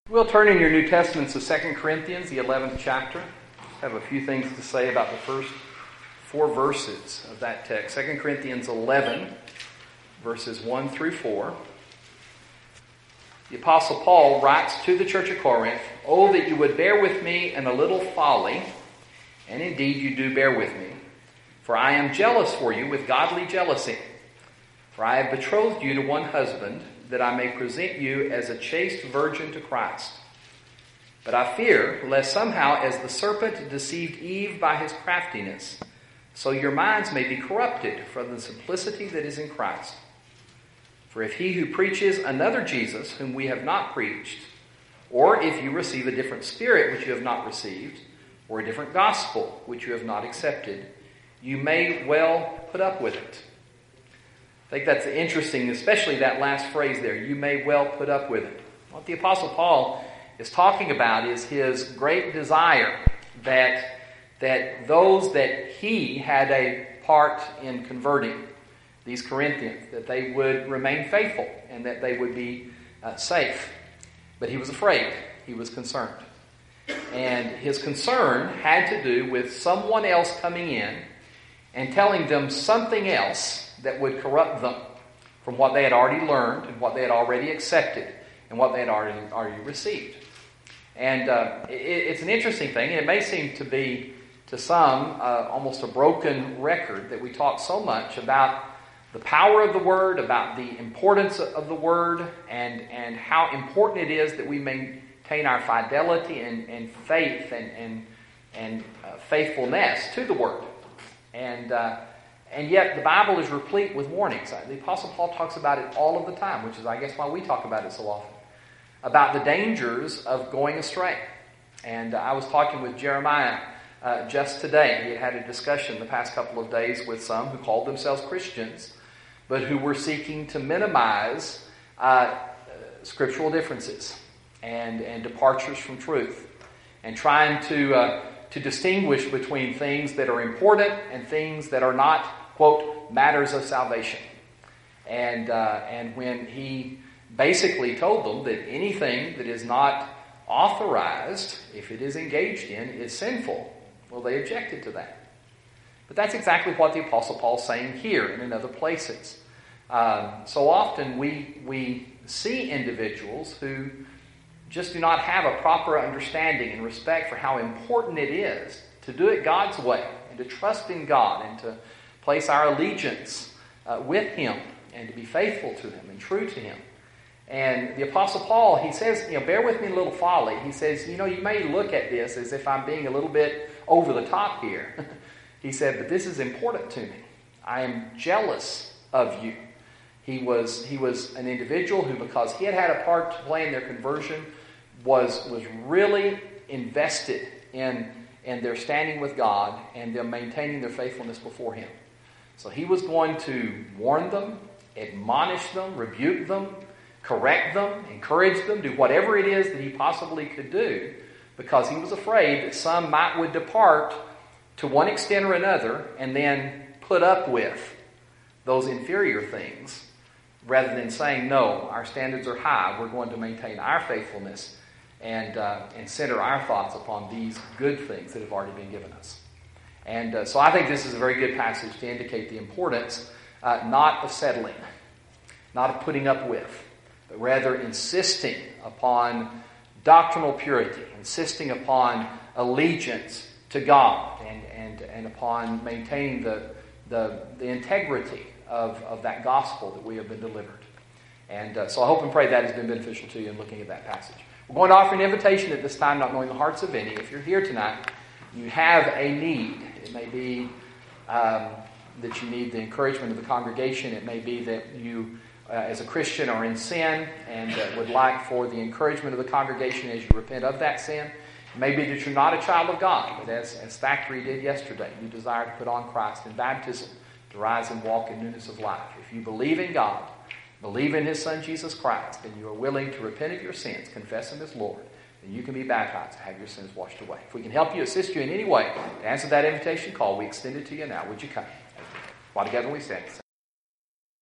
We'll turn in your New Testaments to 2 Corinthians, the 11th chapter. I have a few things to say about the first 4 verses of that text. 2 Corinthians 11, verses 1 through 4. The Apostle Paul writes to the church of Corinth, "Oh, that you would bear with me in a little folly, and indeed you do bear with me. For I am jealous for you with godly jealousy. For I have betrothed you to one husband, that I may present you as a chaste virgin to Christ. But I fear, lest somehow as the serpent deceived Eve by his craftiness, so your minds may be corrupted from the simplicity that is in Christ. For if he who preaches another Jesus, whom we have not preached, or if you receive a different spirit which you have not received, or a different gospel which you have not accepted, you may well put up with it." I think that's interesting, especially that last phrase there, "you may well put up with it." What the Apostle Paul is talking about is his great desire that those that he had a part in converting, these Corinthians, that they would remain faithful and that they would be safe. But he was afraid. He was concerned. And his concern had to do with someone else coming in and telling them something else that would corrupt them from what they had already learned and what they had already accepted and what they had already received. And it's an interesting thing, and it may seem to be, to some, almost a broken record that we talk so much about the power of the Word, about the importance of the Word, and how important it is that we maintain our fidelity and faith and faithfulness to the Word. And yet the Bible is replete with warnings. The Apostle Paul talks about it all of the time, which is, I guess, why we talk about it so often, about the dangers of going astray. And I was talking with Jeremiah just today. He had a discussion the past couple of days with some who called themselves Christians, but who were seeking to minimize scriptural differences and departures from truth, and trying to distinguish between things that are important and things that are not, quote, matters of salvation. And when he basically told them that anything that is not authorized, if it is engaged in, is sinful, well, they objected to that. But that's exactly what the Apostle Paul is saying here and in other places. So often we see individuals who just do not have a proper understanding and respect for how important it is to do it God's way and to trust in God and to place our allegiance with Him and to be faithful to Him and true to Him. And the Apostle Paul, he says, bear with me a little folly. He says, you may look at this as if I'm being a little bit over the top here. He said, but this is important to me. I am jealous of you. He was an individual who, because he had a part to play in their conversion, was really invested in their standing with God and them maintaining their faithfulness before Him. So he was going to warn them, admonish them, rebuke them, correct them, encourage them, do whatever it is that he possibly could do, because he was afraid that some would depart to one extent or another and then put up with those inferior things, rather than saying, no, our standards are high, we're going to maintain our faithfulness and center our thoughts upon these good things that have already been given us. And so I think this is a very good passage to indicate the importance, not of settling, not of putting up with, but rather insisting upon doctrinal purity, insisting upon allegiance to God, and upon maintaining the integrity of that gospel that we have been delivered. And so I hope and pray that has been beneficial to you in looking at that passage. We're going to offer an invitation at this time, not knowing the hearts of any. If you're here tonight, you have a need. It may be that you need the encouragement of the congregation. It may be that you, as a Christian, are in sin and would like for the encouragement of the congregation as you repent of that sin. It may be that you're not a child of God, but as Thackeray did yesterday, you desire to put on Christ in baptism, to rise and walk in newness of life. If you believe in God, believe in His Son Jesus Christ, and you are willing to repent of your sins, confess Him as Lord, then you can be baptized to have your sins washed away. If we can help you, assist you in any way to answer that invitation call, we extend it to you now. Would you come? While together we stand.